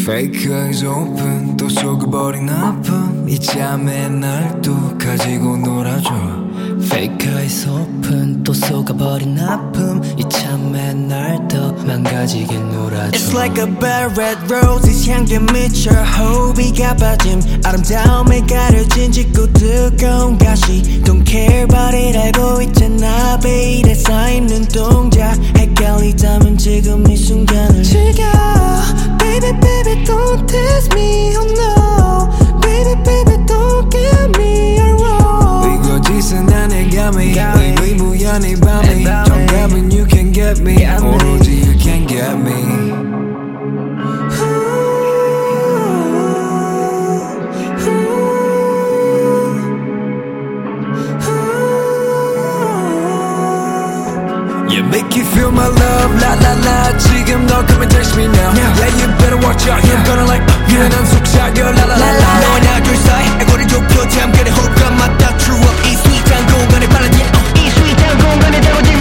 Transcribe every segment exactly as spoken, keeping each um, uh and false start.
Fake eyes open 또 속아버린 아픔 이 잠에 날 또 가지고 놀아줘 Fake eyes open 또 속아버린 아픔 이참에 날 더 망가지게 놀아줘 It's like a bad red roses 향기에 미쳐 호비가 빠짐 아름다움에 가려진 짙고 뜨거운 가시 Don't care about it 알고 있잖아 베일에 쌓인 눈동자 헷갈리다면 지금 이 순간을 즐겨 Baby baby don't test me oh no Baby baby don't get me wrong 이거짓은 안 해 감히 의무연 이 밤이 정답은 you can get me 오로지 you can get me Yeah, make you feel my love, la la la 지금 너 come and text me now Yeah, you better watch out, you're gonna like 유난한 속삭여, la la la la 너와 나 둘 사이 애고를 좁혀 잠깐의 호흡과 맞다 True up 이 스윗한 공간에 바라지 이 스윗한 공간에 담아진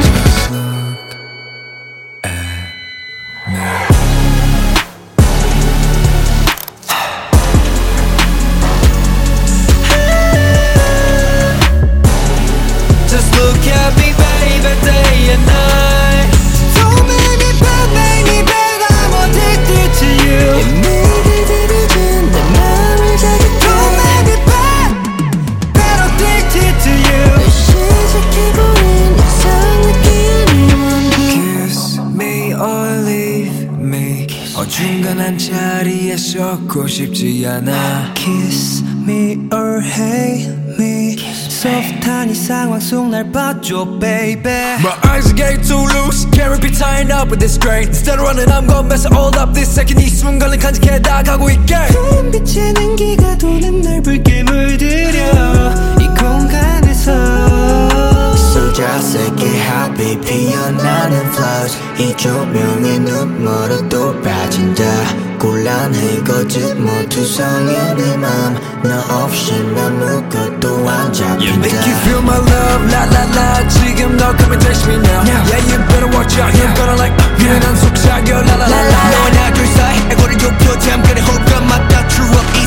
Just look at me baby day and night Don't make me bad, make me bad I'm addicted to you 내게 들이던 내 맘을 자극해 Don't make me bad, bad addicted to you 시작해버린 이상 느낌이 원해 Kiss me or leave me 어중간한 자리에 썩고 싶지 않아 Kiss me or hate me 소프트한 이 상황 속 날 봐줘 baby My eyes are getting too loose Can't be tying up with this strain Instead of running I'm gonna mess it all up This second 이 순간을 간직해 나가고 있게 푸른 빛의 냉기가 도는 날 붉게 물들여 이 공간에서 소자스럽게 하비 피어나는 flows 이 조명에 눈멀어도 빠진다 곤란해 거짓 모투성인 내 맘 너 없이 아무것도 안 잡힌다 Yeah, make you feel my love, la la la 지금 너 come and text me now Yeah, you better watch out, you're gonna like 유난한 속삭여, la la la la 너와 나 둘 사이 애고를 좁혀 잠깐의 호흡과 맞다 True up